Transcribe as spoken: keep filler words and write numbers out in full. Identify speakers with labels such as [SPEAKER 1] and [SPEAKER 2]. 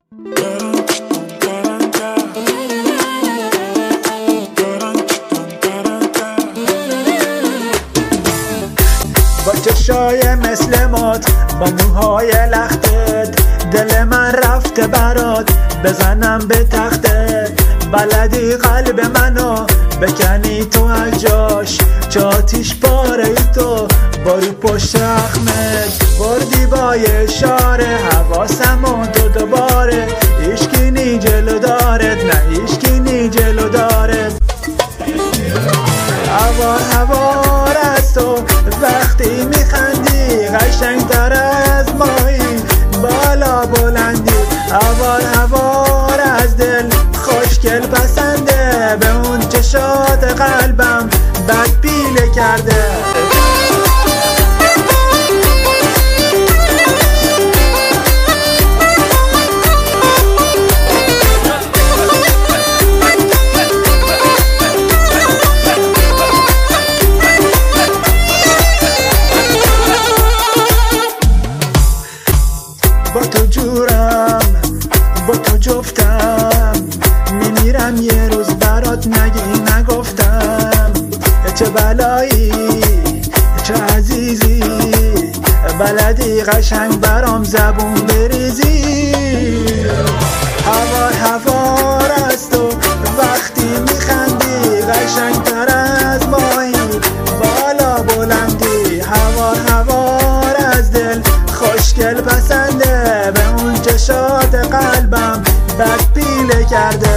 [SPEAKER 1] با چشای مثل مات، با موهای لختت، دل من رفته برات بزنم به تختت. بلدی قلب منو بکنی تو از جاش، چاتیش پاره ای تو باری پشت اخمت. بردی با یه اشاره حواسمون تو دوباره، ایشکی نی جلو دارت، نه ایشکی نی جلو دارت. هوار هوار از تو وقتی میخندی، قشنگ تر از مایی بالا بلندی. هوار هوار از دل خوشگل پسنده، به اون چشات قلبم بد پیله کرده. با تو جورم، با تو جفتم، میمیرم یه روز برات نگی نگفتم. چه بلایی چه عزیزی، بلدی قشنگ برام زبون بریزی. هوار هوار از تو وقتی میخندی، قشنگ تر از ماهی بالا بلندی. هوار هوار از دل خوشگل پسنده، به اون چشات قلبم بد پیله کرده.